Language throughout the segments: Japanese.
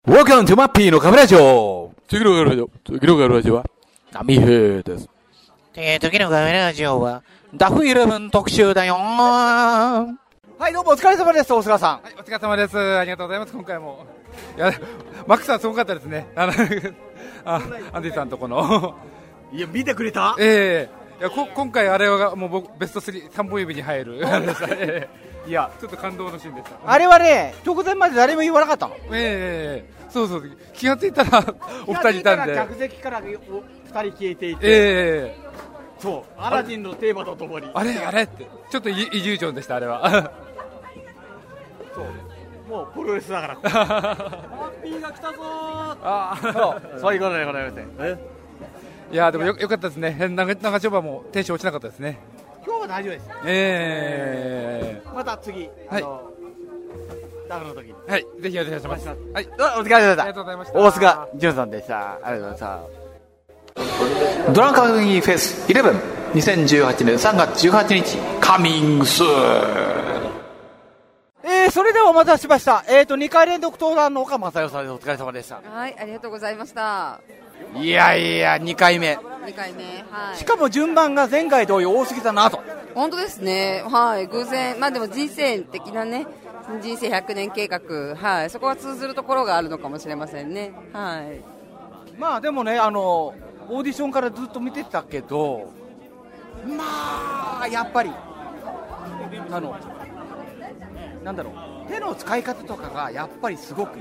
Welcome to マッピーのカメラジオ。次のカメラジオはナミヘイです。 時のカメラジオはダフ11特集だよ。 はい、どうもお疲れ様です、大菅さん。 はい、お疲れ様です。ありがとうございます。今回も。いや、マックさんすごかったですね。アンディさんとこの。 いや、見てくれた？ いや今回あれがもう僕ベスト3本指に入る。いや、ちょっと感動のシーンでした。 あれはね、直前まで誰も言わなかったの。 そうそう、気がついたらお二人いたんで。 客席からお二人消えていて。そう、アラジンのテーマとともに。 あれってちょっとイリュージョンでした、あれは。 そう、もうプロレスだから。ハッピーが来たぞー。そういうことでございます。 いやでもよかったですね。長丁場もテンション落ちなかったですね。 今日は大丈夫です。また次、ダフの時に。 はい、ぜひお願いします。はい、 お疲れ様でした。 ありがとうございました。 大菅潤さんでした。ありがとうございました。 ドランカーギーフェス11、2018年3月18日、カミングスそれではお待たせしました。2回連続登壇の岡正代さんです。お疲れ様でした。 はい、ありがとうございました。 いやいや、2回目。 2回目、はい。 しかも順番が前回同様多すぎたなと。 本当ですね。はい、偶然、まあでも人生的なね、人生100年計画、はい、そこは通ずるところがあるのかもしれませんね。はい。 まあでもね、オーディションからずっと見てたけど、まあやっぱりなんだろう、手の使い方とかがやっぱりすごく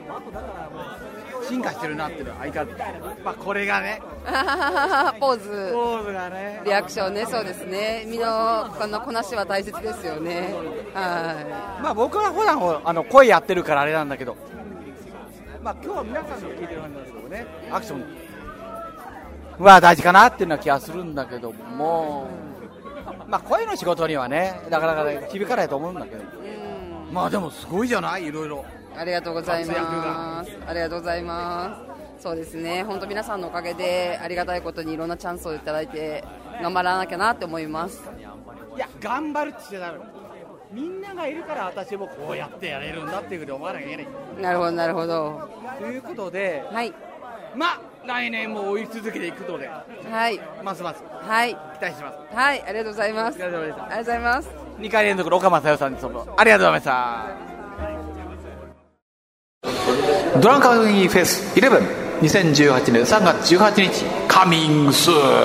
進化してるなっていうのは相変わらず、まあこれがねポーズがね、 リアクションね、そうですね、身のこのこなしは大切ですよね。はい。 まあ僕は普段声やってるからあれなんだけど、まあ今日は皆さんの聞いてるんですけどね、アクションは大事かなっていうような気がするんだけども、まあ声の仕事にはねなかなかね響かないと思うんだけど、まあでもすごいじゃない、いろいろ。 ありがとうございます。ありがとうございます。そうですね、本当皆さんのおかげでありがたいことにいろんなチャンスをいただいて頑張らなきゃなって思います。 いや、頑張るって言ってたの、みんながいるから私もこうやってやれるんだっていうふうに思わなきゃいけない。 なるほどなるほど。 ということで、 はい、 まあ来年も追い続けていくので、 はい、 ますますはい、 期待します。 はい、ありがとうございます。 お疲れ様でした。 ありがとうございます。 2回連続の岡正代さんにありがとうございました。 ドランカーギーフェス11、2018年3月18日、カミングス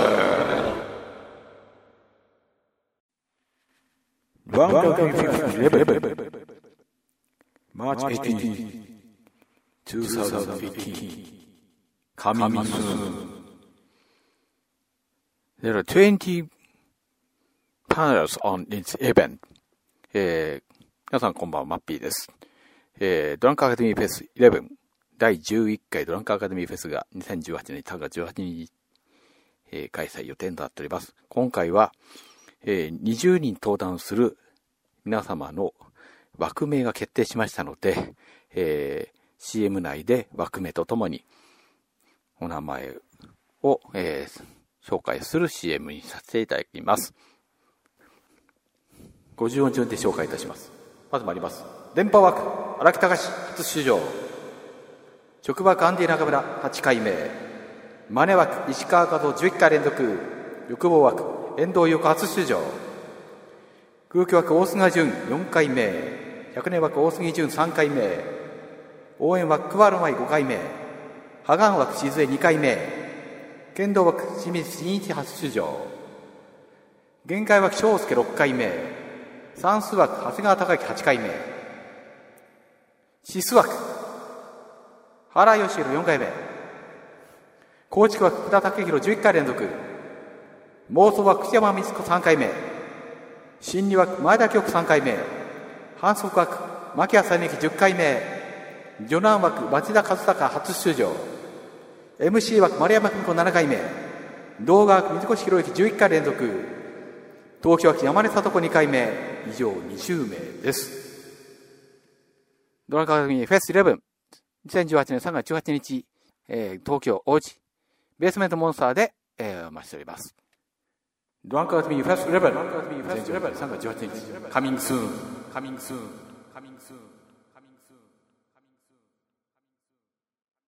ドランカーギーフェス11、March 18, 2018, coming soon. There are 20 panels on this event. 皆さんこんばんは、マッピーです。ドランクアカデミーフェス11、第11回ドランクアカデミーフェスが2018年3月18日、開催予定となっております。今回は、20人登壇する皆様の枠名が決定しましたので、CM 内で枠名とともにお名前を、紹介する CM にさせていただきます。50音順で紹介いたします。まず参ります。電波枠荒木隆初出場、直枠アンディ中村8回目、マネ枠石川和夫11回連続、欲望枠遠藤横初出場、空気枠大菅淳4回目、100年枠大杉淳3回目、応援枠桑原舞5回目、ハガン枠静江2回目、剣道枠清水真一初出場、限界枠翔介6回目、算数枠長谷川隆之8回目、シス枠原義弘4回目、高知区枠福田武弘11回連続、妄想枠口山光子3回目、心理枠前田京子3回目、反則枠牧谷さねき10回目、序南枠町田和孝初出場、 MC 枠丸山久美子7回目、動画枠水越博之11回連続、東京枠山根聡子2回目、以上20名です。ドランクアカデミーフェス11、2018年3月18日、東京王子ベースメントモンスターで、お待ちしております。ドランクアカデミーフェス11、3月18日、カミングスーン。